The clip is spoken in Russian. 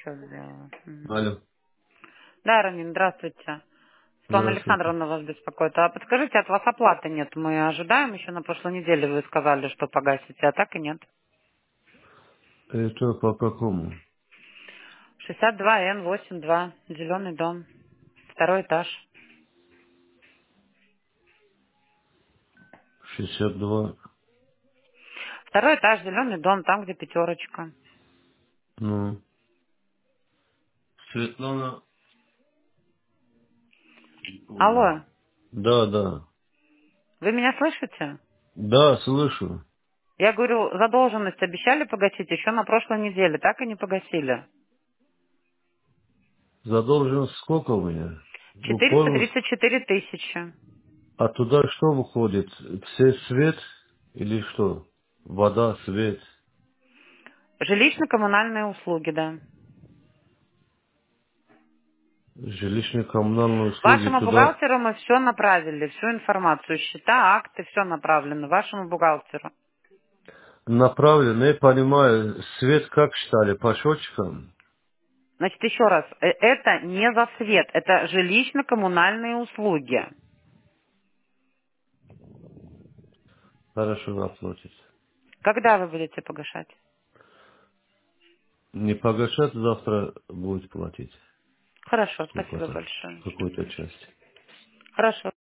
Что сделала? Алло, Да, Рамин, здравствуйте. Светлана здравствуйте. Александровна вас беспокоит. А подскажите, от вас оплаты нет? Мы ожидаем, еще на прошлой неделе вы сказали, что погасите, а так и нет. Это по какому? 62Н82, Зеленый дом, второй этаж. 62. Второй этаж, Зеленый дом, там, где пятерочка. Ну, Светлана. Ой. Алло, Да, да. вы меня слышите? Да, слышу. Я говорю, задолженность обещали погасить еще на прошлой неделе, так и не погасили. Задолженность сколько у меня? Полностью. 434 тысячи. А туда что выходит? Все свет или что? Вода, свет. Жилищно-коммунальные услуги, да. Жилищно-коммунальные услуги Вашему туда бухгалтеру мы все направили, всю информацию, счета, акты, все направлено вашему бухгалтеру. направлено. Я понимаю, свет как считали? По счетчикам? Значит, еще раз, это не за свет, это жилищно-коммунальные услуги. Хорошо оплатить. Когда вы будете погашать? Не погашать, завтра будет платить. Хорошо, спасибо Сколько-то. большое. Какой-то часть. Хорошо.